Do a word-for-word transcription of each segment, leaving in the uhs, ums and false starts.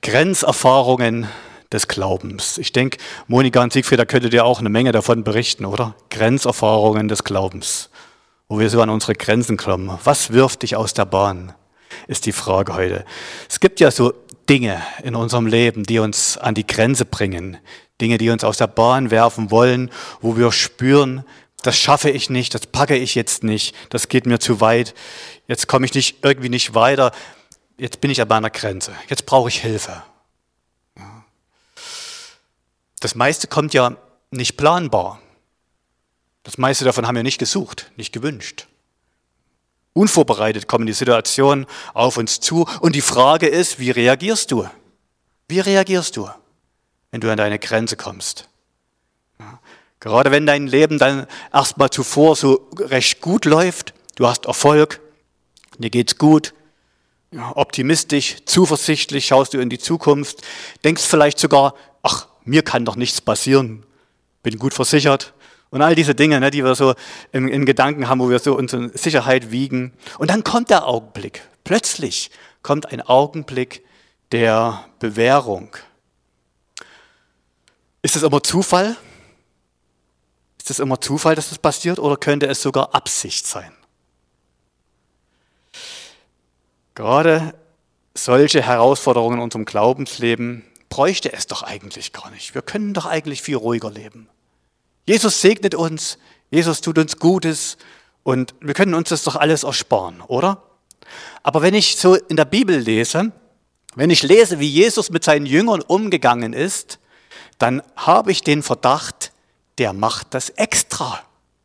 Grenzerfahrungen des Glaubens. Ich denke, Monika und Siegfried, da könntet ihr auch eine Menge davon berichten, oder? Grenzerfahrungen des Glaubens, wo wir so an unsere Grenzen kommen. Was wirft dich aus der Bahn, ist die Frage heute. Es gibt ja so Dinge in unserem Leben, die uns an die Grenze bringen. Dinge, die uns aus der Bahn werfen wollen, wo wir spüren, das schaffe ich nicht, das packe ich jetzt nicht, das geht mir zu weit, jetzt komme ich nicht, irgendwie nicht weiter, jetzt bin ich an meiner Grenze, jetzt brauche ich Hilfe. Das meiste kommt ja nicht planbar. Das meiste davon haben wir nicht gesucht, nicht gewünscht. Unvorbereitet kommen die Situationen auf uns zu und die Frage ist, wie reagierst du? Wie reagierst du, wenn du an deine Grenze kommst? Ja. Gerade wenn dein Leben dann erstmal zuvor so recht gut läuft, du hast Erfolg, dir geht's gut, ja, optimistisch, zuversichtlich schaust du in die Zukunft, denkst vielleicht sogar, ach, mir kann doch nichts passieren, bin gut versichert. Und all diese Dinge, ne, die wir so in, in Gedanken haben, wo wir so unsere Sicherheit wiegen. Und dann kommt der Augenblick. Plötzlich kommt ein Augenblick der Bewährung. Ist das immer Zufall? Ist das immer Zufall, dass das passiert? Oder könnte es sogar Absicht sein? Gerade solche Herausforderungen in unserem Glaubensleben bräuchte es doch eigentlich gar nicht. Wir können doch eigentlich viel ruhiger leben. Jesus segnet uns, Jesus tut uns Gutes und wir können uns das doch alles ersparen, oder? Aber wenn ich so in der Bibel lese, wenn ich lese, wie Jesus mit seinen Jüngern umgegangen ist, dann habe ich den Verdacht, der macht das extra.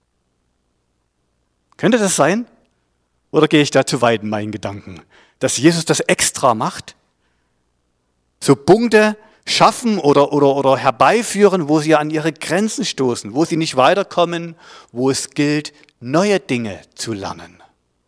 Könnte das sein? Oder gehe ich da zu weit in meinen Gedanken? Dass Jesus das extra macht? So Punkte schaffen oder, oder, oder herbeiführen, wo sie an ihre Grenzen stoßen, wo sie nicht weiterkommen, wo es gilt, neue Dinge zu lernen.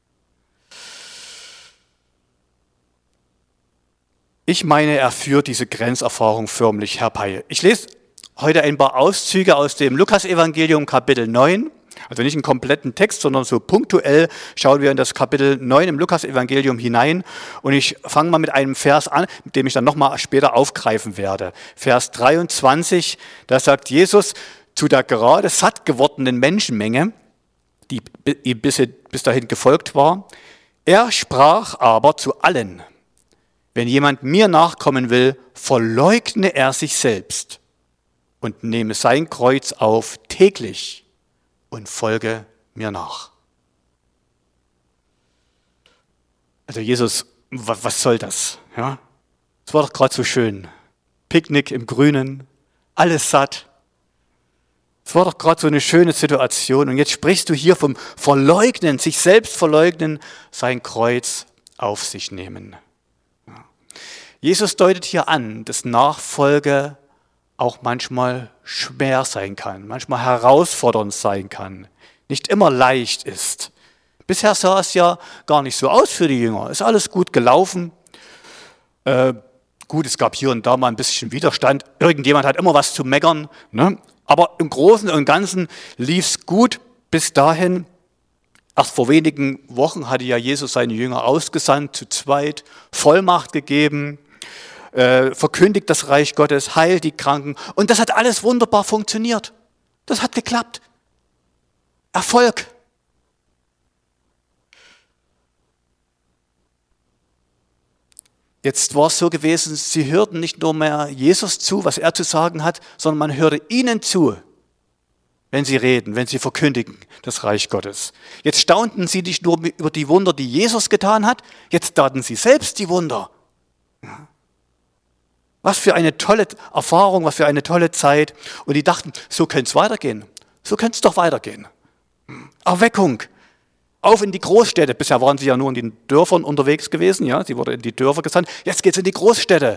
Ich meine, er führt diese Grenzerfahrung förmlich herbei. Ich lese heute ein paar Auszüge aus dem Lukas-Evangelium, Kapitel neun. Also nicht einen kompletten Text, sondern so punktuell schauen wir in das Kapitel neun im Lukas-Evangelium hinein. Und ich fange mal mit einem Vers an, mit dem ich dann nochmal später aufgreifen werde. Vers dreiundzwanzig, da sagt Jesus zu der gerade satt gewordenen Menschenmenge, die ihm bis, bis dahin gefolgt war, er sprach aber zu allen, wenn jemand mir nachkommen will, verleugne er sich selbst und nehme sein Kreuz auf täglich und folge mir nach. Also Jesus, was soll das? Ja, es war doch gerade so schön. Picknick im Grünen, alles satt. Es war doch gerade so eine schöne Situation. Und jetzt sprichst du hier vom Verleugnen, sich selbst verleugnen, sein Kreuz auf sich nehmen. Ja. Jesus deutet hier an, dass Nachfolge auch manchmal schwer sein kann, manchmal herausfordernd sein kann, nicht immer leicht ist. Bisher sah es ja gar nicht so aus für die Jünger. Ist alles gut gelaufen. Äh, gut, es gab hier und da mal ein bisschen Widerstand. Irgendjemand hat immer was zu meckern. Ne? Aber im Großen und Ganzen lief es gut bis dahin. Erst vor wenigen Wochen hatte ja Jesus seine Jünger ausgesandt, zu zweit, Vollmacht gegeben, Äh, verkündigt das Reich Gottes, heilt die Kranken. Und das hat alles wunderbar funktioniert. Das hat geklappt. Erfolg. Jetzt war es so gewesen, sie hörten nicht nur mehr Jesus zu, was er zu sagen hat, sondern man hörte ihnen zu, wenn sie reden, wenn sie verkündigen das Reich Gottes. Jetzt staunten sie nicht nur über die Wunder, die Jesus getan hat, jetzt taten sie selbst die Wunder. Ja. Was für eine tolle Erfahrung, was für eine tolle Zeit. Und die dachten, so könnte es weitergehen. So könnte es doch weitergehen. Erweckung. Auf in die Großstädte. Bisher waren sie ja nur in den Dörfern unterwegs gewesen. Ja, sie wurden in die Dörfer gesandt. Jetzt geht es in die Großstädte.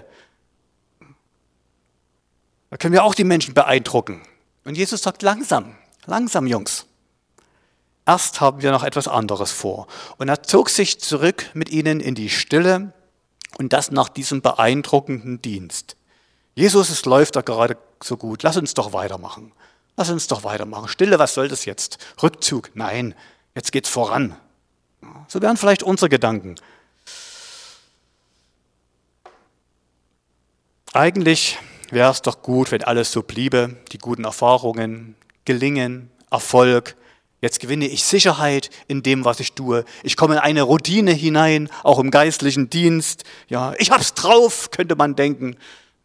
Da können wir auch die Menschen beeindrucken. Und Jesus sagt, langsam, langsam, Jungs. Erst haben wir noch etwas anderes vor. Und er zog sich zurück mit ihnen in die Stille. Und das nach diesem beeindruckenden Dienst. Jesus, es läuft da gerade so gut. Lass uns doch weitermachen. Lass uns doch weitermachen. Stille, was soll das jetzt? Rückzug? Nein, jetzt geht's voran. So wären vielleicht unsere Gedanken. Eigentlich wäre es doch gut, wenn alles so bliebe, die guten Erfahrungen, Gelingen, Erfolg. Jetzt gewinne ich Sicherheit in dem, was ich tue. Ich komme in eine Routine hinein, auch im geistlichen Dienst. Ja, ich hab's drauf, könnte man denken.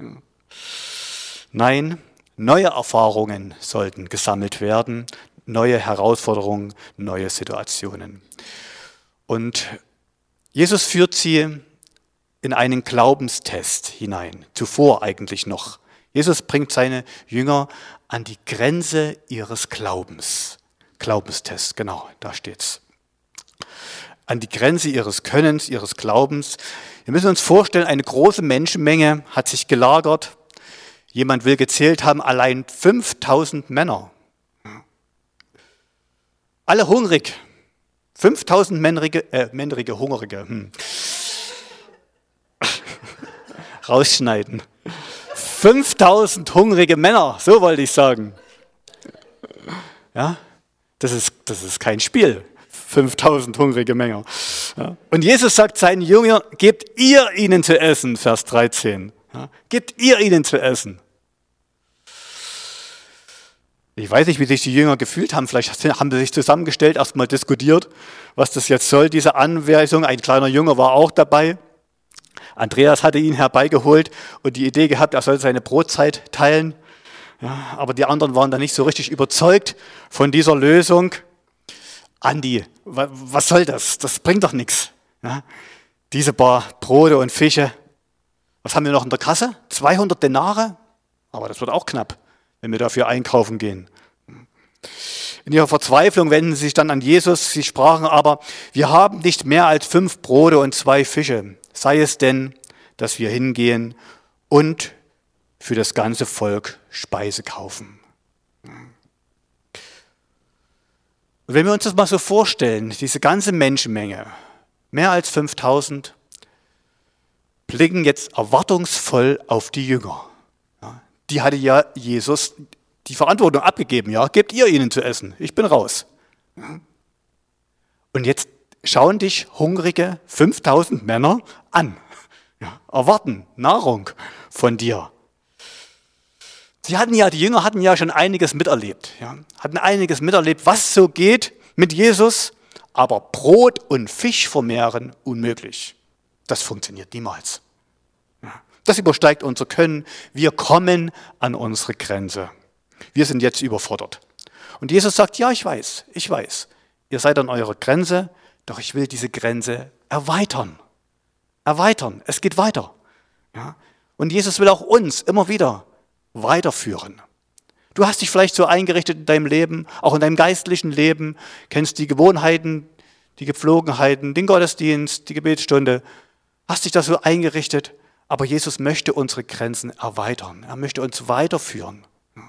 Nein, neue Erfahrungen sollten gesammelt werden, neue Herausforderungen, neue Situationen. Und Jesus führt sie in einen Glaubenstest hinein, zuvor eigentlich noch. Jesus bringt seine Jünger an die Grenze ihres Glaubens. Glaubenstest, genau, da steht's. An die Grenze ihres Könnens, ihres Glaubens. Wir müssen uns vorstellen, eine große Menschenmenge hat sich gelagert. Jemand will gezählt haben, allein fünftausend Männer. Alle hungrig. fünftausend männrige, äh, männrige, hungrige. Hm. Rausschneiden. fünftausend hungrige Männer, so wollte ich sagen. Ja, das ist, das ist kein Spiel. fünftausend hungrige Männer. Ja. Und Jesus sagt seinen Jüngern, gebt ihr ihnen zu essen, Vers dreizehn. Ja, gebt ihr ihnen zu essen. Ich weiß nicht, wie sich die Jünger gefühlt haben. Vielleicht haben sie sich zusammengestellt, erstmal diskutiert, was das jetzt soll, diese Anweisung. Ein kleiner Junge war auch dabei. Andreas hatte ihn herbeigeholt und die Idee gehabt, er soll seine Brotzeit teilen. Ja, aber die anderen waren da nicht so richtig überzeugt von dieser Lösung. Andi, was soll das? Das bringt doch nichts. Ja, diese paar Brote und Fische. Was haben wir noch in der Kasse? zweihundert Denare? Aber das wird auch knapp, wenn wir dafür einkaufen gehen. In ihrer Verzweiflung wenden sie sich dann an Jesus. Sie sprachen aber, wir haben nicht mehr als fünf Brote und zwei Fische. Sei es denn, dass wir hingehen und für das ganze Volk Speise kaufen. Und wenn wir uns das mal so vorstellen, diese ganze Menschenmenge, mehr als fünftausend, blicken jetzt erwartungsvoll auf die Jünger. Ja, die hatte ja Jesus die Verantwortung abgegeben. Ja, gebt ihr ihnen zu essen, ich bin raus. Ja. Und jetzt schauen dich hungrige fünftausend Männer an, ja, erwarten Nahrung von dir. Sie hatten ja, die Jünger hatten ja schon einiges miterlebt, ja, hatten einiges miterlebt, was so geht mit Jesus, aber Brot und Fisch vermehren unmöglich. Das funktioniert niemals. Ja, das übersteigt unser Können. Wir kommen an unsere Grenze. Wir sind jetzt überfordert. Und Jesus sagt, ja, ich weiß, ich weiß, ihr seid an eurer Grenze, doch ich will diese Grenze erweitern. Erweitern, es geht weiter. Ja, und Jesus will auch uns immer wieder weiterführen. Du hast dich vielleicht so eingerichtet in deinem Leben, auch in deinem geistlichen Leben, kennst die Gewohnheiten, die Gepflogenheiten, den Gottesdienst, die Gebetsstunde, hast dich da so eingerichtet, aber Jesus möchte unsere Grenzen erweitern. Er möchte uns weiterführen.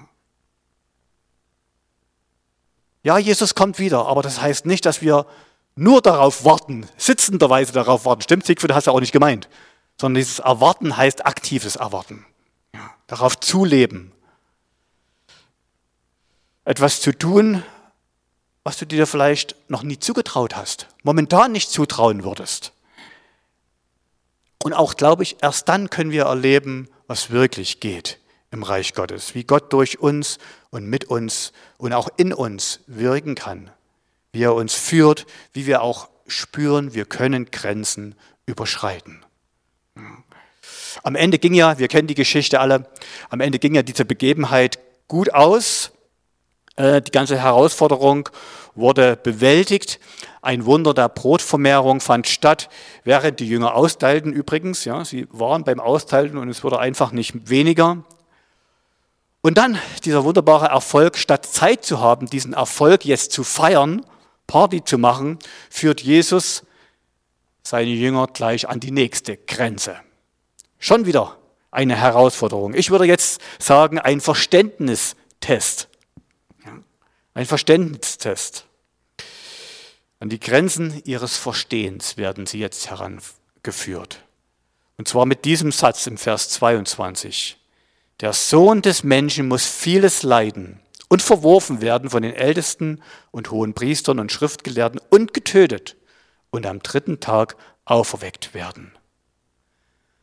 Ja, Jesus kommt wieder, aber das heißt nicht, dass wir nur darauf warten, sitzenderweise darauf warten. Stimmt, Siegfried, hast du auch nicht gemeint. Sondern dieses Erwarten heißt aktives Erwarten. Ja, darauf zuleben. Etwas zu tun, was du dir vielleicht noch nie zugetraut hast, momentan nicht zutrauen würdest. Und auch, glaube ich, erst dann können wir erleben, was wirklich geht im Reich Gottes. Wie Gott durch uns und mit uns und auch in uns wirken kann. Wie er uns führt, wie wir auch spüren, wir können Grenzen überschreiten. Am Ende ging ja, wir kennen die Geschichte alle, am Ende ging ja diese Begebenheit gut aus. Die ganze Herausforderung wurde bewältigt. Ein Wunder der Brotvermehrung fand statt, während die Jünger austeilten übrigens. Ja, sie waren beim Austeilen und es wurde einfach nicht weniger. Und dann dieser wunderbare Erfolg, statt Zeit zu haben, diesen Erfolg jetzt zu feiern, Party zu machen, führt Jesus seine Jünger gleich an die nächste Grenze. Schon wieder eine Herausforderung. Ich würde jetzt sagen, ein Verständnistest. Ein Verständnistest. An die Grenzen ihres Verstehens werden sie jetzt herangeführt. Und zwar mit diesem Satz im Vers zweiundzwanzig. Der Sohn des Menschen muss vieles leiden und verworfen werden von den Ältesten und hohen Priestern und Schriftgelehrten und getötet und am dritten Tag auferweckt werden.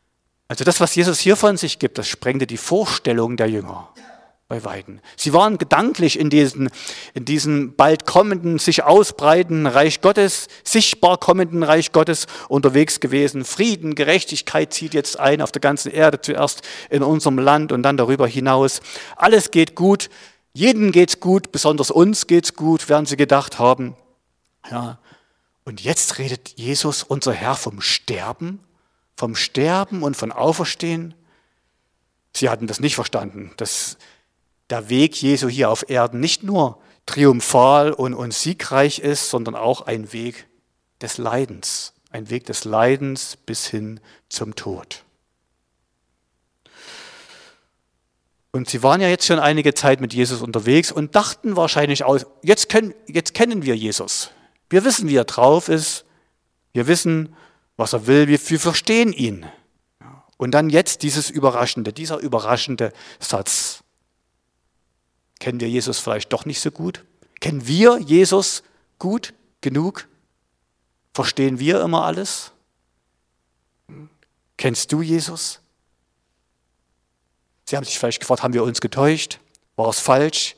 Also das, was Jesus hier von sich gibt, das sprengte die Vorstellung der Jünger bei Weitem. Sie waren gedanklich in diesen, in diesem bald kommenden, sich ausbreitenden Reich Gottes, sichtbar kommenden Reich Gottes unterwegs gewesen. Frieden, Gerechtigkeit zieht jetzt ein auf der ganzen Erde, zuerst in unserem Land und dann darüber hinaus. Alles geht gut, jedem geht's gut, besonders uns geht's gut, werden sie gedacht haben. Ja. Und jetzt redet Jesus, unser Herr, vom Sterben, vom Sterben und von Auferstehen. Sie hatten das nicht verstanden, dass der Weg Jesu hier auf Erden nicht nur triumphal und, und siegreich ist, sondern auch ein Weg des Leidens, ein Weg des Leidens bis hin zum Tod. Und sie waren ja jetzt schon einige Zeit mit Jesus unterwegs und dachten wahrscheinlich aus, jetzt, können, jetzt kennen wir Jesus. Wir wissen, wie er drauf ist. Wir wissen, was er will. Wir, wir verstehen ihn. Und dann jetzt dieses Überraschende, dieser überraschende Satz. Kennen wir Jesus vielleicht doch nicht so gut? Kennen wir Jesus gut genug? Verstehen wir immer alles? Kennst du Jesus? Sie haben sich vielleicht gefragt, haben wir uns getäuscht? War es falsch?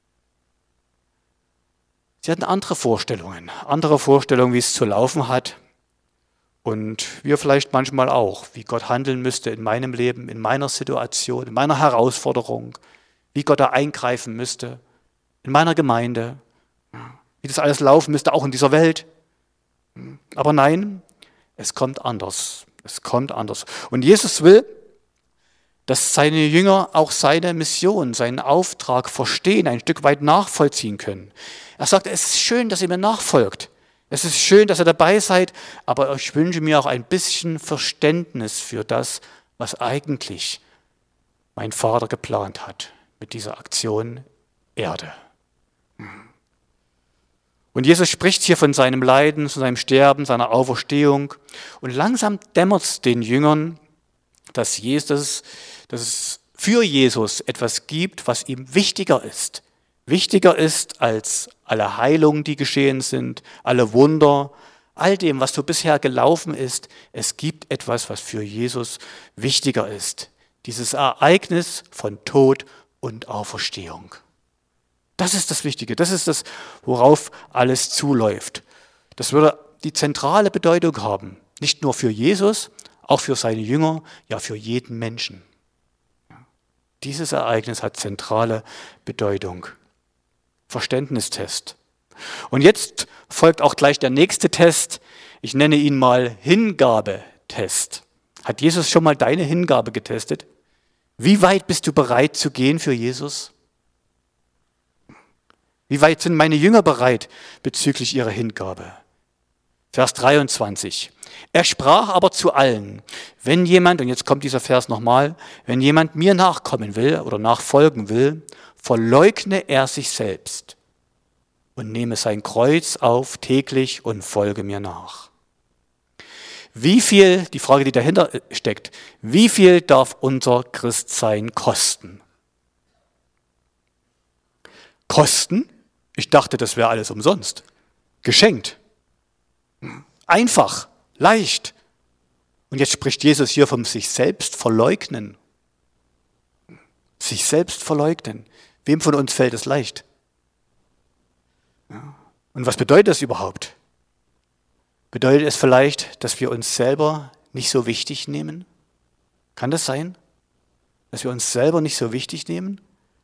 Sie hatten andere Vorstellungen, andere Vorstellungen, wie es zu laufen hat. Und wir vielleicht manchmal auch, wie Gott handeln müsste in meinem Leben, in meiner Situation, in meiner Herausforderung, wie Gott da eingreifen müsste, in meiner Gemeinde, wie das alles laufen müsste, auch in dieser Welt. Aber nein, es kommt anders. Es kommt anders. Und Jesus will, dass seine Jünger auch seine Mission, seinen Auftrag verstehen, ein Stück weit nachvollziehen können. Er sagt, es ist schön, dass ihr mir nachfolgt. Es ist schön, dass ihr dabei seid, aber ich wünsche mir auch ein bisschen Verständnis für das, was eigentlich mein Vater geplant hat mit dieser Aktion Erde. Und Jesus spricht hier von seinem Leiden, von seinem Sterben, seiner Auferstehung. Und langsam dämmert es den Jüngern, dass, Jesus, dass es für Jesus etwas gibt, was ihm wichtiger ist. Wichtiger ist als alle Heilungen, die geschehen sind, alle Wunder, all dem, was so bisher gelaufen ist. Es gibt etwas, was für Jesus wichtiger ist. Dieses Ereignis von Tod und Auferstehung. Das ist das Wichtige, das ist das, worauf alles zuläuft. Das würde die zentrale Bedeutung haben, nicht nur für Jesus, auch für seine Jünger, ja für jeden Menschen. Dieses Ereignis hat zentrale Bedeutung. Verständnistest. Und jetzt folgt auch gleich der nächste Test. Ich nenne ihn mal Hingabetest. Hat Jesus schon mal deine Hingabe getestet? Wie weit bist du bereit zu gehen für Jesus? Wie weit sind meine Jünger bereit bezüglich ihrer Hingabe? Vers dreiundzwanzig. Er sprach aber zu allen, wenn jemand, und jetzt kommt dieser Vers nochmal, wenn jemand mir nachkommen will oder nachfolgen will, verleugne er sich selbst und nehme sein Kreuz auf täglich und folge mir nach. Wie viel, die Frage, die dahinter steckt, wie viel darf unser Christsein kosten? Kosten? Ich dachte, das wäre alles umsonst. Geschenkt. Einfach, leicht. Und jetzt spricht Jesus hier vom sich selbst verleugnen. Sich selbst verleugnen. Wem von uns fällt es leicht? Und was bedeutet das überhaupt? Bedeutet es vielleicht, dass wir uns selber nicht so wichtig nehmen? Kann das sein? Dass wir uns selber nicht so wichtig nehmen?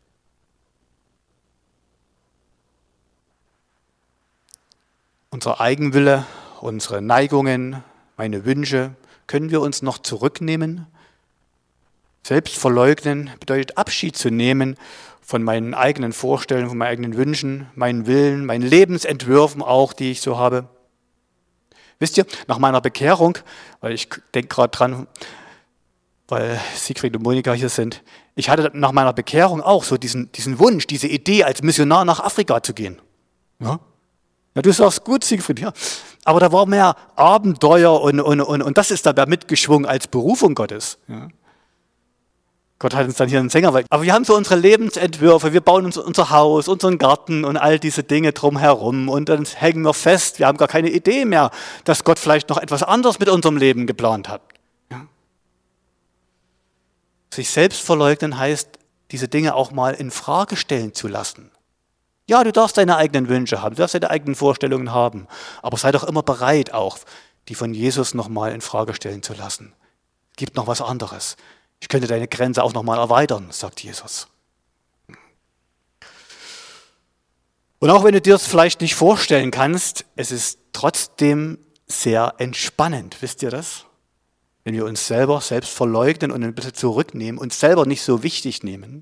Unser Eigenwille, unsere Neigungen, meine Wünsche, können wir uns noch zurücknehmen? Selbst verleugnen bedeutet Abschied zu nehmen von meinen eigenen Vorstellungen, von meinen eigenen Wünschen, meinen Willen, meinen Lebensentwürfen auch, die ich so habe. Wisst ihr, nach meiner Bekehrung, weil ich denke gerade dran, weil Siegfried und Monika hier sind, ich hatte nach meiner Bekehrung auch so diesen, diesen Wunsch, diese Idee, als Missionar nach Afrika zu gehen. Ja, ja du sagst gut, Siegfried, ja. Aber da war mehr Abenteuer und, und, und, und das ist dabei mitgeschwungen als Berufung Gottes. Ja. Gott hat uns dann hier einen Sänger. Aber wir haben so unsere Lebensentwürfe, wir bauen uns unser Haus, unseren Garten und all diese Dinge drumherum und dann hängen wir fest, wir haben gar keine Idee mehr, dass Gott vielleicht noch etwas anderes mit unserem Leben geplant hat. Ja. Sich selbst verleugnen heißt, diese Dinge auch mal in Frage stellen zu lassen. Ja, du darfst deine eigenen Wünsche haben, du darfst deine eigenen Vorstellungen haben, aber sei doch immer bereit auch, die von Jesus nochmal in Frage stellen zu lassen. Es gibt noch was anderes. Ich könnte deine Grenze auch nochmal erweitern, sagt Jesus. Und auch wenn du dir das vielleicht nicht vorstellen kannst, es ist trotzdem sehr entspannend. Wisst ihr das? Wenn wir uns selber selbst verleugnen und ein bisschen zurücknehmen, uns selber nicht so wichtig nehmen.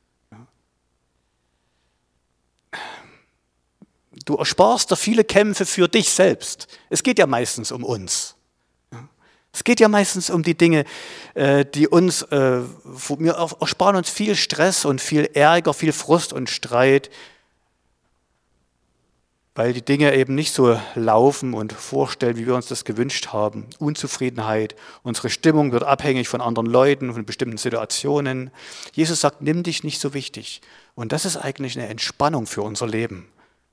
Du ersparst dir viele Kämpfe für dich selbst. Es geht ja meistens um uns. Es geht ja meistens um die Dinge, die uns, wir ersparen uns viel Stress und viel Ärger, viel Frust und Streit, weil die Dinge eben nicht so laufen und vorstellen, wie wir uns das gewünscht haben. Unzufriedenheit, unsere Stimmung wird abhängig von anderen Leuten, von bestimmten Situationen. Jesus sagt, nimm dich nicht so wichtig. Und das ist eigentlich eine Entspannung für unser Leben.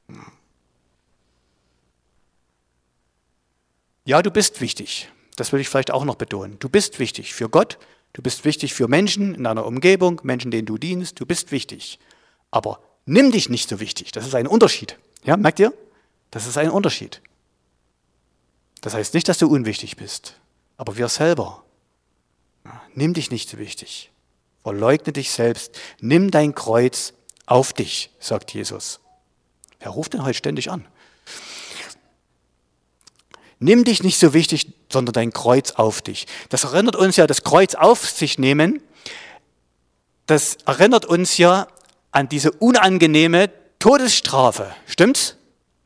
Ja, du bist wichtig. Das will ich vielleicht auch noch betonen. Du bist wichtig für Gott, du bist wichtig für Menschen in deiner Umgebung, Menschen, denen du dienst, du bist wichtig. Aber nimm dich nicht so wichtig, das ist ein Unterschied. Ja, merkt ihr? Das ist ein Unterschied. Das heißt nicht, dass du unwichtig bist, aber wir selber. Ja, nimm dich nicht so wichtig. Verleugne dich selbst, nimm dein Kreuz auf dich, sagt Jesus. Wer ruft denn heute ständig an? Nimm dich nicht so wichtig, sondern dein Kreuz auf dich. Das erinnert uns ja, das Kreuz auf sich nehmen, das erinnert uns ja an diese unangenehme Todesstrafe. Stimmt's?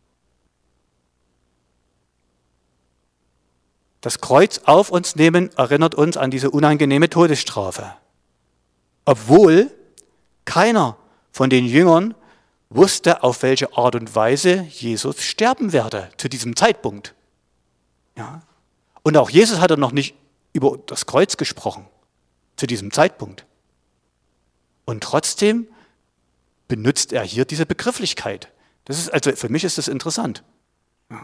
Das Kreuz auf uns nehmen erinnert uns an diese unangenehme Todesstrafe. Obwohl keiner von den Jüngern wusste, auf welche Art und Weise Jesus sterben werde zu diesem Zeitpunkt. Ja. Und auch Jesus hatte noch nicht über das Kreuz gesprochen, zu diesem Zeitpunkt. Und trotzdem benutzt er hier diese Begrifflichkeit. Das ist, also für mich ist das interessant. Ja.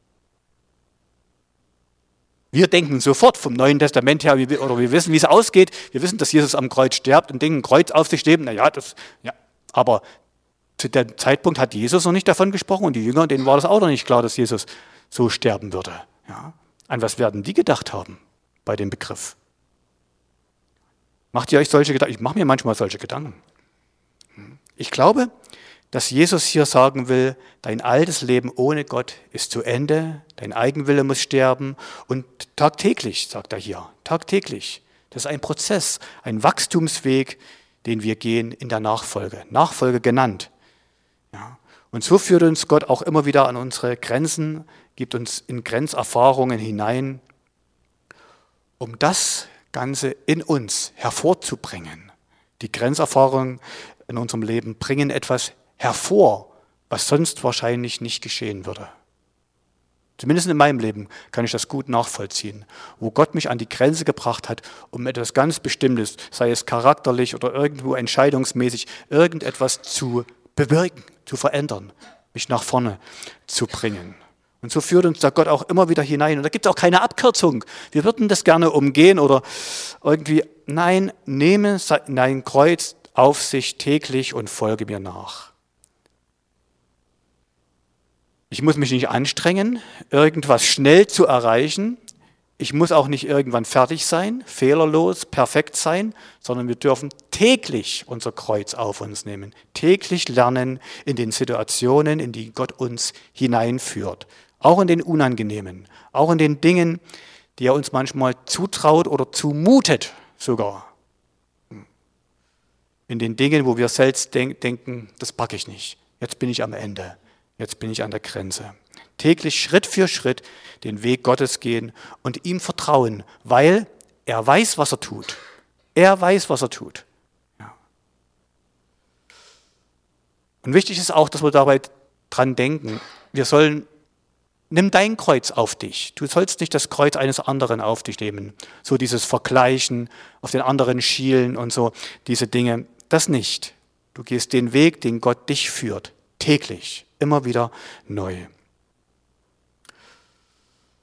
Wir denken sofort vom Neuen Testament her, oder wir wissen, wie es ausgeht. Wir wissen, dass Jesus am Kreuz stirbt und denken, ein Kreuz auf sich nehmen. Naja, das, ja. Aber zu dem Zeitpunkt hat Jesus noch nicht davon gesprochen und die Jünger, denen war das auch noch nicht klar, dass Jesus so sterben würde. Ja. An was werden die gedacht haben bei dem Begriff? Macht ihr euch solche Gedanken? Ich mache mir manchmal solche Gedanken. Ich glaube, dass Jesus hier sagen will, dein altes Leben ohne Gott ist zu Ende, dein Eigenwille muss sterben und tagtäglich, sagt er hier, tagtäglich. Das ist ein Prozess, ein Wachstumsweg, den wir gehen in der Nachfolge. Nachfolge genannt. Ja. Und so führt uns Gott auch immer wieder an unsere Grenzen, gibt uns in Grenzerfahrungen hinein, um das Ganze in uns hervorzubringen. Die Grenzerfahrungen in unserem Leben bringen etwas hervor, was sonst wahrscheinlich nicht geschehen würde. Zumindest in meinem Leben kann ich das gut nachvollziehen, wo Gott mich an die Grenze gebracht hat, um etwas ganz Bestimmtes, sei es charakterlich oder irgendwo entscheidungsmäßig, irgendetwas zu bewirken, zu verändern, mich nach vorne zu bringen. Und so führt uns da Gott auch immer wieder hinein. Und da gibt es auch keine Abkürzung. Wir würden das gerne umgehen oder irgendwie, nein, nehme dein Kreuz auf sich täglich und folge mir nach. Ich muss mich nicht anstrengen, irgendwas schnell zu erreichen. Ich muss auch nicht irgendwann fertig sein, fehlerlos, perfekt sein, sondern wir dürfen täglich unser Kreuz auf uns nehmen. Täglich lernen in den Situationen, in die Gott uns hineinführt. Auch in den Unangenehmen, auch in den Dingen, die er uns manchmal zutraut oder zumutet sogar. In den Dingen, wo wir selbst denk- denken, das packe ich nicht. Jetzt bin ich am Ende. Jetzt bin ich an der Grenze. Täglich Schritt für Schritt den Weg Gottes gehen und ihm vertrauen, weil er weiß, was er tut. Er weiß, was er tut. Ja. Und wichtig ist auch, dass wir dabei dran denken, wir sollen, nimm dein Kreuz auf dich. Du sollst nicht das Kreuz eines anderen auf dich nehmen. So dieses Vergleichen, auf den anderen schielen und so, diese Dinge, das nicht. Du gehst den Weg, den Gott dich führt, täglich, immer wieder neu.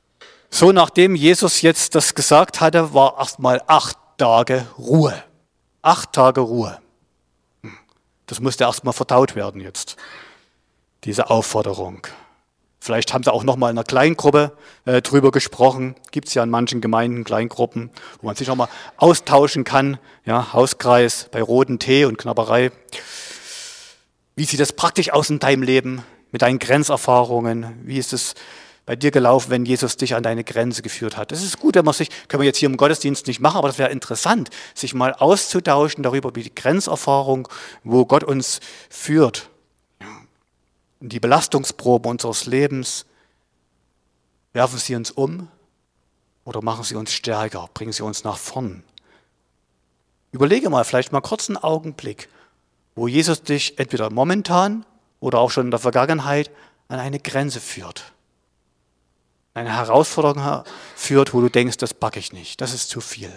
So, nachdem Jesus jetzt das gesagt hatte, war erstmal acht Tage Ruhe. Acht Tage Ruhe. Das musste erstmal verdaut werden jetzt, diese Aufforderung. Vielleicht haben sie auch noch mal in einer Kleingruppe äh, drüber gesprochen. Gibt es ja in manchen Gemeinden Kleingruppen, wo man sich noch mal austauschen kann. Ja, Hauskreis bei roten Tee und Knabberei. Wie sieht das praktisch aus in deinem Leben mit deinen Grenzerfahrungen? Wie ist es bei dir gelaufen, wenn Jesus dich an deine Grenze geführt hat? Das ist gut, wenn man sich, können wir jetzt hier im Gottesdienst nicht machen, aber das wäre interessant, sich mal auszutauschen darüber, wie die Grenzerfahrung, wo Gott uns führt. Die Belastungsproben unseres Lebens, werfen sie uns um oder machen sie uns stärker, bringen sie uns nach vorn. Überlege mal, vielleicht mal kurz einen Augenblick, wo Jesus dich entweder momentan oder auch schon in der Vergangenheit an eine Grenze führt. Eine Herausforderung führt, wo du denkst, das packe ich nicht, das ist zu viel.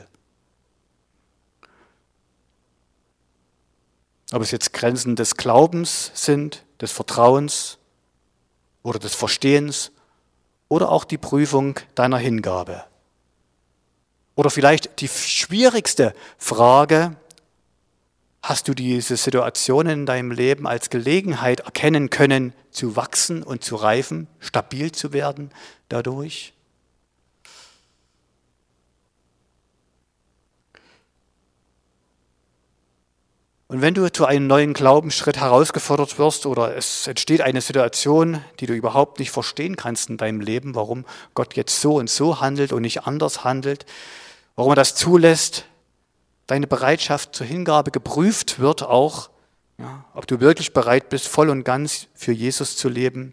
Ob es jetzt Grenzen des Glaubens sind, des Vertrauens oder des Verstehens oder auch die Prüfung deiner Hingabe. Oder vielleicht die schwierigste Frage, hast du diese Situation in deinem Leben als Gelegenheit erkennen können, zu wachsen und zu reifen, stabil zu werden dadurch? Und wenn du zu einem neuen Glaubensschritt herausgefordert wirst oder es entsteht eine Situation, die du überhaupt nicht verstehen kannst in deinem Leben, warum Gott jetzt so und so handelt und nicht anders handelt, warum er das zulässt, deine Bereitschaft zur Hingabe geprüft wird auch, ja, ob du wirklich bereit bist, voll und ganz für Jesus zu leben.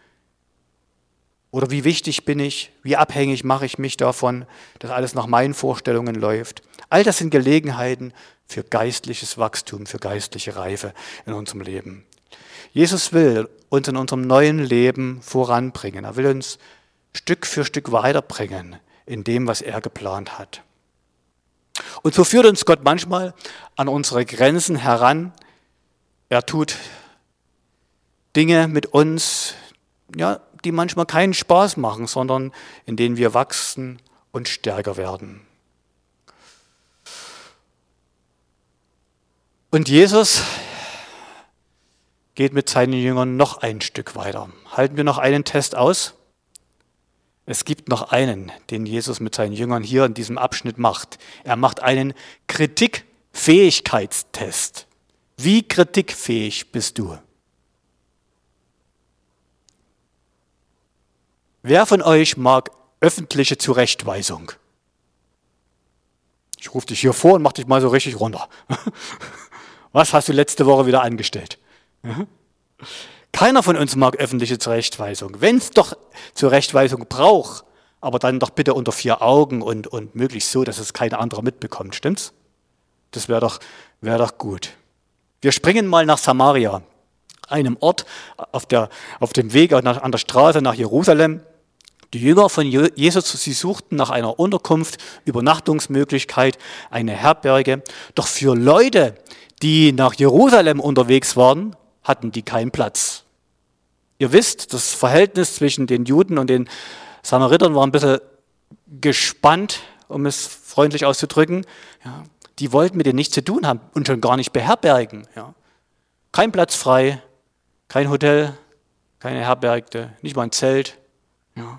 Oder wie wichtig bin ich, wie abhängig mache ich mich davon, dass alles nach meinen Vorstellungen läuft. All das sind Gelegenheiten für geistliches Wachstum, für geistliche Reife in unserem Leben. Jesus will uns in unserem neuen Leben voranbringen. Er will uns Stück für Stück weiterbringen in dem, was er geplant hat. Und so führt uns Gott manchmal an unsere Grenzen heran. Er tut Dinge mit uns, ja, die manchmal keinen Spaß machen, sondern in denen wir wachsen und stärker werden. Und Jesus geht mit seinen Jüngern noch ein Stück weiter. Halten wir noch einen Test aus? Es gibt noch einen, den Jesus mit seinen Jüngern hier in diesem Abschnitt macht. Er macht einen Kritikfähigkeitstest. Wie kritikfähig bist du? Wer von euch mag öffentliche Zurechtweisung? Ich rufe dich hier vor und mache dich mal so richtig runter. Was hast du letzte Woche wieder angestellt? Keiner von uns mag öffentliche Zurechtweisung. Wenn es doch Zurechtweisung braucht, aber dann doch bitte unter vier Augen und, und möglichst so, dass es kein anderer mitbekommt. Stimmt's? Das wäre doch, wär doch gut. Wir springen mal nach Samaria, einem Ort auf, der, auf dem Weg an der Straße nach Jerusalem. Die Jünger von Jesus, sie suchten nach einer Unterkunft, Übernachtungsmöglichkeit, eine Herberge. Doch für Leute, die nach Jerusalem unterwegs waren, hatten die keinen Platz. Ihr wisst, das Verhältnis zwischen den Juden und den Samaritern war ein bisschen gespannt, um es freundlich auszudrücken. Ja, die wollten mit denen nichts zu tun haben und schon gar nicht beherbergen. Ja. Kein Platz frei, kein Hotel, keine Herberge, nicht mal ein Zelt. Ja.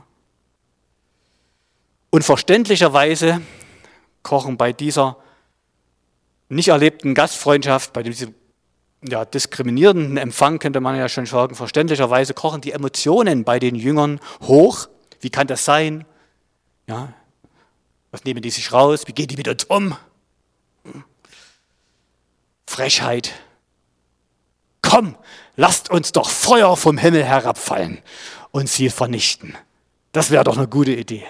Und verständlicherweise kochen bei dieser nicht erlebten Gastfreundschaft, bei diesem ja, diskriminierenden Empfang, könnte man ja schon sagen, verständlicherweise kochen die Emotionen bei den Jüngern hoch. Wie kann das sein? Ja, was nehmen die sich raus? Wie gehen die mit uns um? Frechheit. Komm, lasst uns doch Feuer vom Himmel herabfallen und sie vernichten. Das wäre doch eine gute Idee.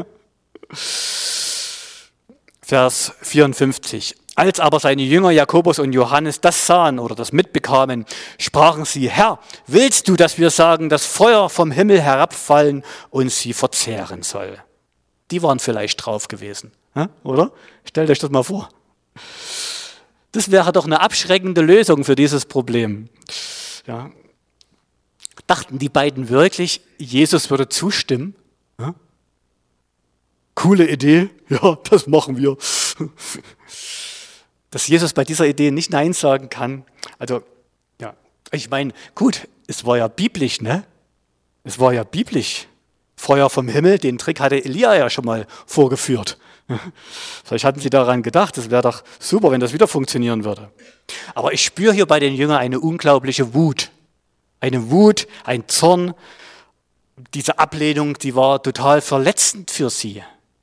Vers vierundfünfzig. Als aber seine Jünger Jakobus und Johannes das sahen oder das mitbekamen, sprachen sie: Herr, willst du, dass wir sagen, dass Feuer vom Himmel herabfallen und sie verzehren soll? Die waren vielleicht drauf gewesen, oder? Stellt euch das mal vor. Das wäre doch eine abschreckende Lösung für dieses Problem. Ja. Dachten die beiden wirklich, Jesus würde zustimmen? Ja? Coole Idee, ja, das machen wir. dass Jesus bei dieser Idee nicht Nein sagen kann. Also, ja, ich meine, gut, es war ja biblisch, ne? Es war ja biblisch. Feuer vom Himmel, den Trick hatte Elia ja schon mal vorgeführt. Vielleicht hatten sie daran gedacht, es wäre doch super, wenn das wieder funktionieren würde. Aber ich spüre hier bei den Jüngern eine unglaubliche Wut. Eine Wut, ein Zorn. Diese Ablehnung, die war total verletzend für sie.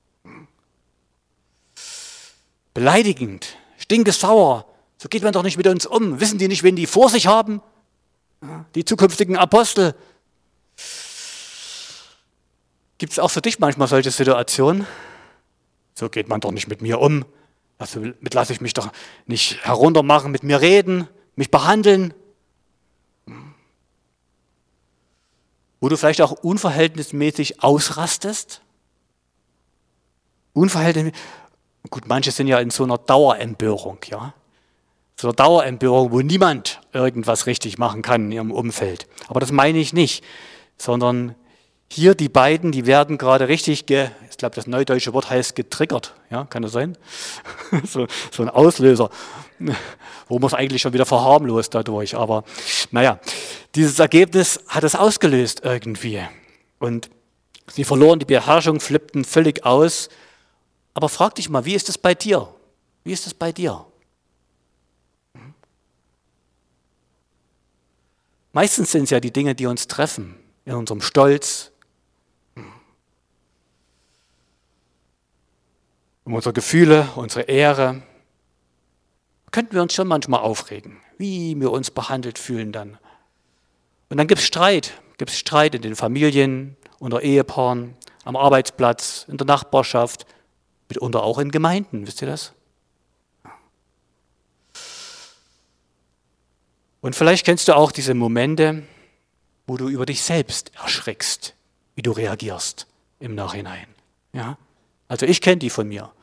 Beleidigend, stinkesauer. So geht man doch nicht mit uns um. Wissen die nicht, wen die vor sich haben? Die zukünftigen Apostel. Gibt es auch für dich manchmal solche Situationen? So geht man doch nicht mit mir um. Also mit lasse ich mich doch nicht heruntermachen, mit mir reden, mich behandeln. Wo du vielleicht auch unverhältnismäßig ausrastest. Unverhältnismäßig. Gut, manche sind ja in so einer Dauerempörung, ja. So einer Dauerempörung, wo niemand irgendwas richtig machen kann in ihrem Umfeld. Aber das meine ich nicht, sondern hier die beiden, die werden gerade richtig, ge, ich glaube, das neudeutsche Wort heißt getriggert, ja, kann das sein? so, so ein Auslöser, wo man es eigentlich schon wieder verharmlost dadurch. Aber naja, dieses Ergebnis hat es ausgelöst irgendwie. Und sie verloren die Beherrschung, flippten völlig aus. Aber frag dich mal, wie ist es bei dir? Wie ist es bei dir? Meistens sind es ja die Dinge, die uns treffen, in unserem Stolz, um unsere Gefühle, unsere Ehre. Könnten wir uns schon manchmal aufregen, wie wir uns behandelt fühlen dann. Und dann gibt es Streit, gibt es Streit in den Familien, unter Ehepaaren, am Arbeitsplatz, in der Nachbarschaft, mitunter auch in Gemeinden, wisst ihr das? Und vielleicht kennst du auch diese Momente, wo du über dich selbst erschreckst, wie du reagierst im Nachhinein. Ja? Also ich kenne die von mir.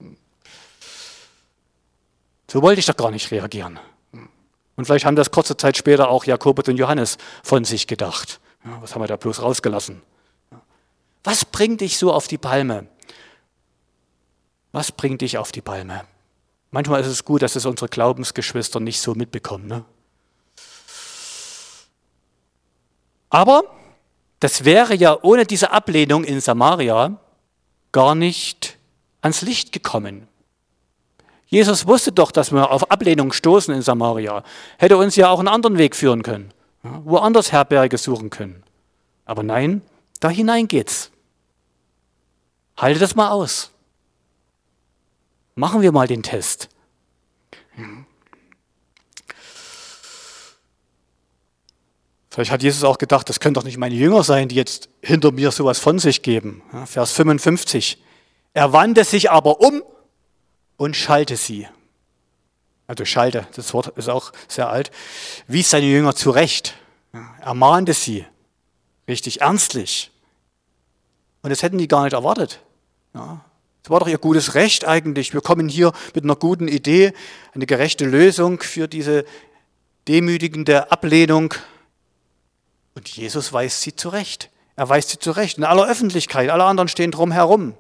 So wollte ich doch gar nicht reagieren. Und vielleicht haben das kurze Zeit später auch Jakobus und Johannes von sich gedacht. Ja, was haben wir da bloß rausgelassen? Was bringt dich so auf die Palme? Was bringt dich auf die Palme? Manchmal ist es gut, dass es unsere Glaubensgeschwister nicht so mitbekommen. Ne? Aber das wäre ja ohne diese Ablehnung in Samaria gar nicht ans Licht gekommen. Jesus wusste doch, dass wir auf Ablehnung stoßen in Samaria. Hätte uns ja auch einen anderen Weg führen können, ja, woanders Herberge suchen können. Aber nein, da hinein geht's. Halte das mal aus. Machen wir mal den Test. Vielleicht hat Jesus auch gedacht, das können doch nicht meine Jünger sein, die jetzt hinter mir sowas von sich geben. Ja, Vers fünfundfünfzig. Er wandte sich aber um und schalte sie. Also schalte, das Wort ist auch sehr alt. Wies seine Jünger zurecht. Ja, ermahnte sie. Richtig ernstlich. Und das hätten die gar nicht erwartet. Ja, es war doch ihr gutes Recht eigentlich. Wir kommen hier mit einer guten Idee, eine gerechte Lösung für diese demütigende Ablehnung. Und Jesus weist sie zurecht. Er weist sie zurecht in aller Öffentlichkeit. Alle anderen stehen drum herum.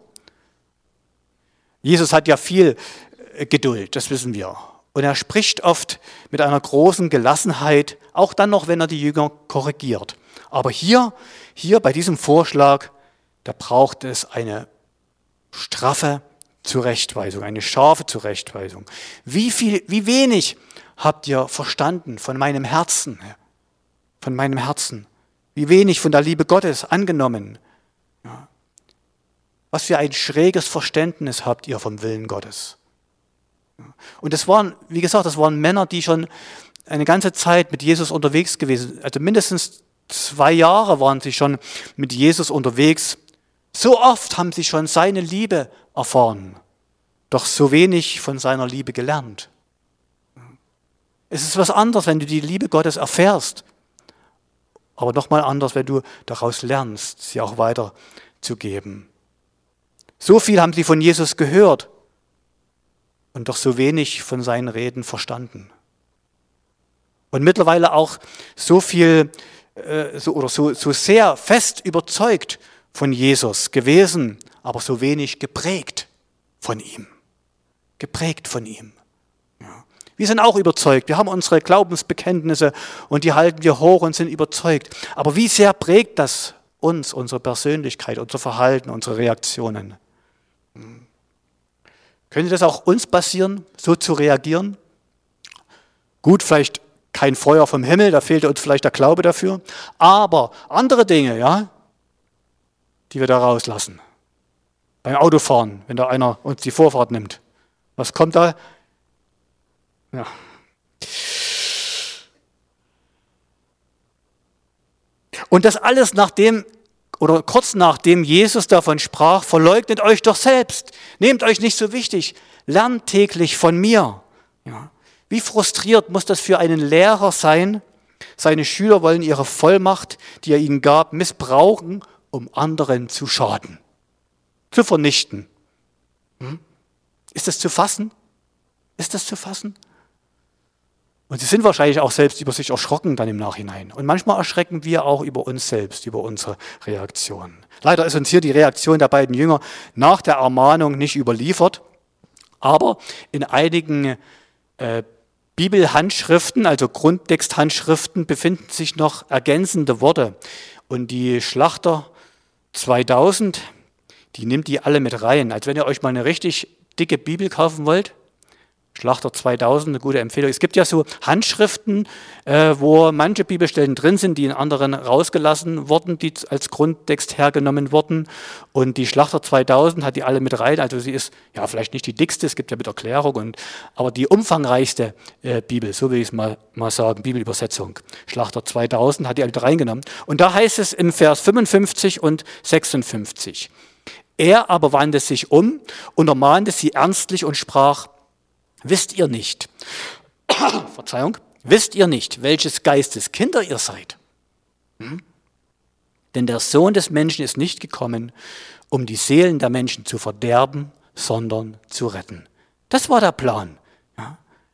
Jesus hat ja viel Geduld, das wissen wir. Und er spricht oft mit einer großen Gelassenheit, auch dann noch, wenn er die Jünger korrigiert. Aber hier, hier bei diesem Vorschlag, da braucht es eine straffe Zurechtweisung, eine scharfe Zurechtweisung. Wie viel, wie wenig habt ihr verstanden von meinem Herzen, von meinem Herzen? Wie wenig von der Liebe Gottes angenommen? Ja. Was für ein schräges Verständnis habt ihr vom Willen Gottes? Ja. Und das waren, wie gesagt, das waren Männer, die schon eine ganze Zeit mit Jesus unterwegs gewesen sind. Also mindestens zwei Jahre waren sie schon mit Jesus unterwegs. So oft haben sie schon seine Liebe erfahren, doch so wenig von seiner Liebe gelernt. Es ist was anderes, wenn du die Liebe Gottes erfährst, aber nochmal anders, wenn du daraus lernst, sie auch weiterzugeben. So viel haben sie von Jesus gehört und doch so wenig von seinen Reden verstanden. Und mittlerweile auch so viel äh, so, oder so, so sehr fest überzeugt von Jesus gewesen, aber so wenig geprägt von ihm. Geprägt von ihm. Wir sind auch überzeugt. Wir haben unsere Glaubensbekenntnisse und die halten wir hoch und sind überzeugt. Aber wie sehr prägt das uns, unsere Persönlichkeit, unser Verhalten, unsere Reaktionen? Könnte das auch uns passieren, so zu reagieren? Gut, vielleicht kein Feuer vom Himmel, da fehlte uns vielleicht der Glaube dafür. Aber andere Dinge, ja, die wir da rauslassen. Beim Autofahren, wenn da einer uns die Vorfahrt nimmt. Was kommt da? Ja. Und das alles nachdem, oder kurz nachdem Jesus davon sprach, verleugnet euch doch selbst. Nehmt euch nicht so wichtig. Lernt täglich von mir. Ja. Wie frustriert muss das für einen Lehrer sein? Seine Schüler wollen ihre Vollmacht, die er ihnen gab, missbrauchen, um anderen zu schaden, zu vernichten. Hm? Ist das zu fassen? Ist das zu fassen? Und sie sind wahrscheinlich auch selbst über sich erschrocken dann im Nachhinein. Und manchmal erschrecken wir auch über uns selbst, über unsere Reaktionen. Leider ist uns hier die Reaktion der beiden Jünger nach der Ermahnung nicht überliefert, aber in einigen äh, Bibelhandschriften, also Grundtexthandschriften, befinden sich noch ergänzende Worte. Und die Schlachter zweitausend, die nimmt die alle mit rein. Als wenn ihr euch mal eine richtig dicke Bibel kaufen wollt, Schlachter zweitausend, eine gute Empfehlung. Es gibt ja so Handschriften, äh, wo manche Bibelstellen drin sind, die in anderen rausgelassen wurden, die als Grundtext hergenommen wurden. Und die Schlachter zweitausend hat die alle mit rein. Also sie ist ja vielleicht nicht die dickste, es gibt ja mit Erklärung, und, aber die umfangreichste äh, Bibel, so will ich es mal, mal sagen, Bibelübersetzung. Schlachter zweitausend hat die alle mit reingenommen. Und da heißt es im Vers fünfundfünfzig und sechsundfünfzig. Er aber wandte sich um und ermahnte sie ernstlich und sprach: Wisst ihr nicht, Verzeihung, wisst ihr nicht, welches Geistes Kinder ihr seid? Hm? Denn der Sohn des Menschen ist nicht gekommen, um die Seelen der Menschen zu verderben, sondern zu retten. Das war der Plan. Ja?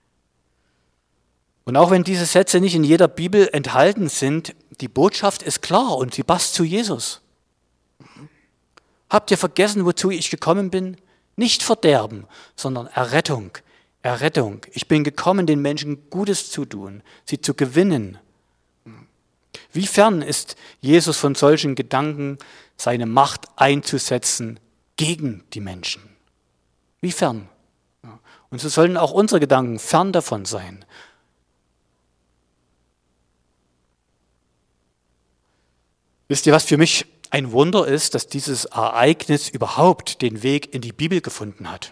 Und auch wenn diese Sätze nicht in jeder Bibel enthalten sind, die Botschaft ist klar und sie passt zu Jesus. Habt ihr vergessen, wozu ich gekommen bin? Nicht Verderben, sondern Errettung. Errettung. Ich bin gekommen, den Menschen Gutes zu tun, sie zu gewinnen. Wie fern ist Jesus von solchen Gedanken, seine Macht einzusetzen gegen die Menschen? Wie fern? Und so sollen auch unsere Gedanken fern davon sein. Wisst ihr, was für mich ein Wunder ist, dass dieses Ereignis überhaupt den Weg in die Bibel gefunden hat?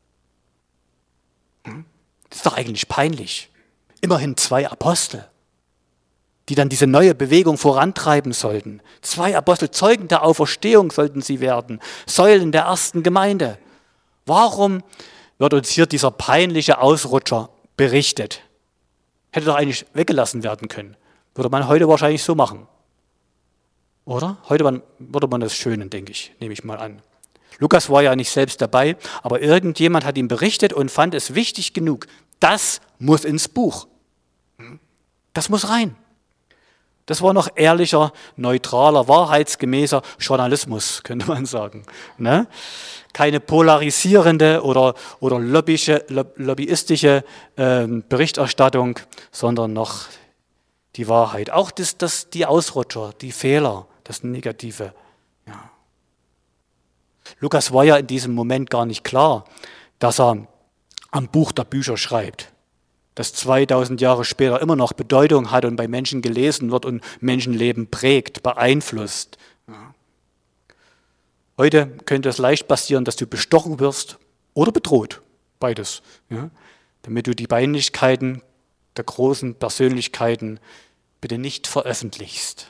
Das ist doch eigentlich peinlich. Immerhin zwei Apostel, die dann diese neue Bewegung vorantreiben sollten. Zwei Apostel, Zeugen der Auferstehung sollten sie werden, Säulen der ersten Gemeinde. Warum wird uns hier dieser peinliche Ausrutscher berichtet? Hätte doch eigentlich weggelassen werden können. Würde man heute wahrscheinlich so machen. Oder? Heute würde man das schönen, denke ich, nehme ich mal an. Lukas war ja nicht selbst dabei, aber irgendjemand hat ihm berichtet und fand es wichtig genug. Das muss ins Buch. Das muss rein. Das war noch ehrlicher, neutraler, wahrheitsgemäßer Journalismus, könnte man sagen. Ne? Keine polarisierende oder, oder lobbyische, lobbyistische äh, Berichterstattung, sondern noch die Wahrheit. Auch das, das, die Ausrutscher, die Fehler, das Negative. Ja. Lukas war ja in diesem Moment gar nicht klar, dass er am Buch der Bücher schreibt, das zweitausend Jahre später immer noch Bedeutung hat und bei Menschen gelesen wird und Menschenleben prägt, beeinflusst. Ja. Heute könnte es leicht passieren, dass du bestochen wirst oder bedroht, beides, ja, damit du die Peinlichkeiten der großen Persönlichkeiten bitte nicht veröffentlichst.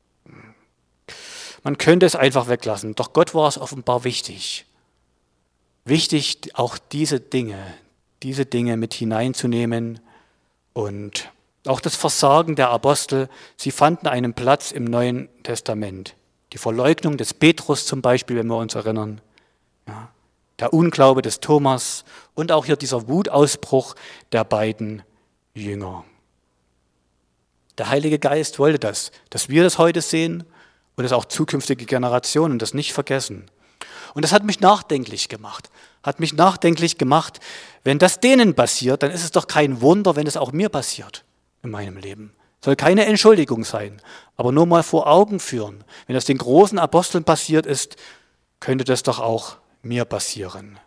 Man könnte es einfach weglassen, doch Gott war es offenbar wichtig. Wichtig, auch diese Dinge, diese Dinge mit hineinzunehmen und auch das Versagen der Apostel, sie fanden einen Platz im Neuen Testament. Die Verleugnung des Petrus zum Beispiel, wenn wir uns erinnern, ja, der Unglaube des Thomas und auch hier dieser Wutausbruch der beiden Jünger. Der Heilige Geist wollte das, dass wir das heute sehen und dass auch zukünftige Generationen das nicht vergessen. Und das hat mich nachdenklich gemacht. Hat mich nachdenklich gemacht, wenn das denen passiert, dann ist es doch kein Wunder, wenn es auch mir passiert in meinem Leben. Soll keine Entschuldigung sein, aber nur mal vor Augen führen. Wenn das den großen Aposteln passiert ist, könnte das doch auch mir passieren.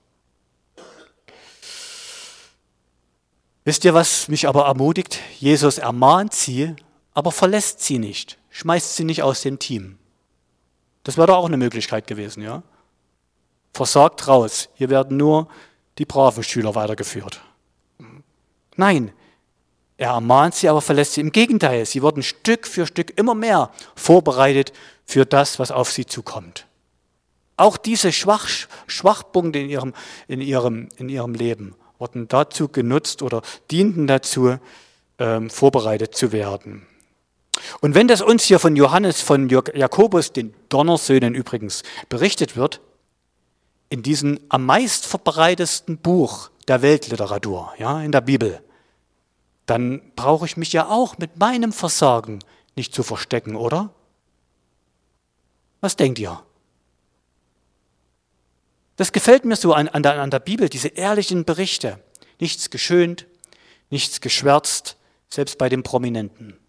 Wisst ihr, was mich aber ermutigt? Jesus ermahnt sie, aber verlässt sie nicht, schmeißt sie nicht aus dem Team. Das wäre doch auch eine Möglichkeit gewesen, ja? Versagt raus, hier werden nur die braven Schüler weitergeführt. Nein, er ermahnt sie, aber verlässt sie. Im Gegenteil, sie wurden Stück für Stück immer mehr vorbereitet für das, was auf sie zukommt. Auch diese Schwach, Schwachpunkte in ihrem, in, ihrem, in ihrem Leben wurden dazu genutzt oder dienten dazu, ähm, vorbereitet zu werden. Und wenn das uns hier von Johannes, von Jakobus, den Donnersöhnen übrigens, berichtet wird, in diesem am meist verbreitetsten Buch der Weltliteratur, ja, in der Bibel, dann brauche ich mich ja auch mit meinem Versagen nicht zu verstecken, oder? Was denkt ihr? Das gefällt mir so an, an, der, an der Bibel, diese ehrlichen Berichte. Nichts geschönt, nichts geschwärzt, selbst bei den Prominenten.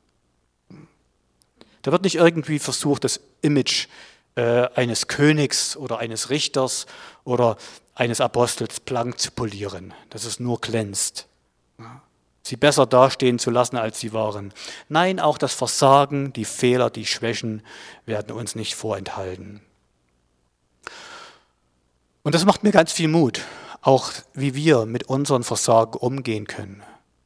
Da wird nicht irgendwie versucht, das Image äh, eines Königs oder eines Richters oder eines Apostels blank zu polieren, dass es nur glänzt. Sie besser dastehen zu lassen, als sie waren. Nein, auch das Versagen, die Fehler, die Schwächen werden uns nicht vorenthalten. Und das macht mir ganz viel Mut, auch wie wir mit unseren Versagen umgehen können.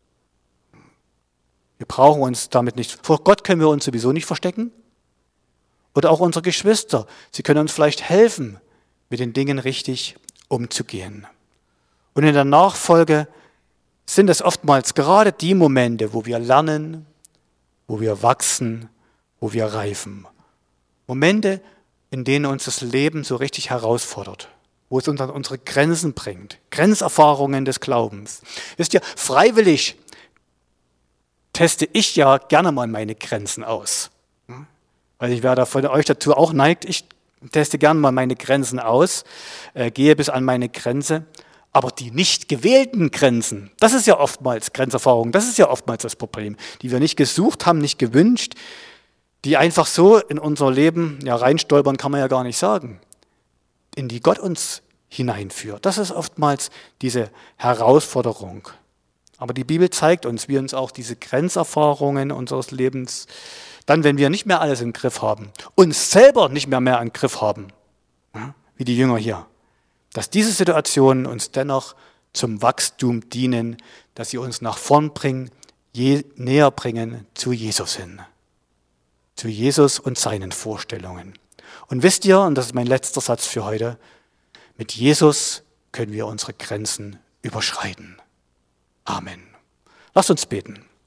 Wir brauchen uns damit nicht, vor Gott können wir uns sowieso nicht verstecken. Oder auch unsere Geschwister, sie können uns vielleicht helfen, mit den Dingen richtig umzugehen. Und in der Nachfolge sind es oftmals gerade die Momente, wo wir lernen, wo wir wachsen, wo wir reifen. Momente, in denen uns das Leben so richtig herausfordert, wo es uns an unsere Grenzen bringt, Grenzerfahrungen des Glaubens. Wisst ihr, freiwillig teste ich ja gerne mal meine Grenzen aus. Weil ich wer da von euch dazu auch neigt, ich teste gerne mal meine Grenzen aus, äh, gehe bis an meine Grenze. Aber die nicht gewählten Grenzen, das ist ja oftmals Grenzerfahrung, das ist ja oftmals das Problem, die wir nicht gesucht haben, nicht gewünscht, die einfach so in unser Leben, ja reinstolpern kann man ja gar nicht sagen, in die Gott uns hineinführt. Das ist oftmals diese Herausforderung. Aber die Bibel zeigt uns, wie uns auch diese Grenzerfahrungen unseres Lebens, dann, wenn wir nicht mehr alles im Griff haben, uns selber nicht mehr mehr im Griff haben, ja, wie die Jünger hier, dass diese Situationen uns dennoch zum Wachstum dienen, dass sie uns nach vorn bringen, je näher bringen zu Jesus hin. Zu Jesus und seinen Vorstellungen. Und wisst ihr, und das ist mein letzter Satz für heute, mit Jesus können wir unsere Grenzen überschreiten. Amen. Lasst uns beten.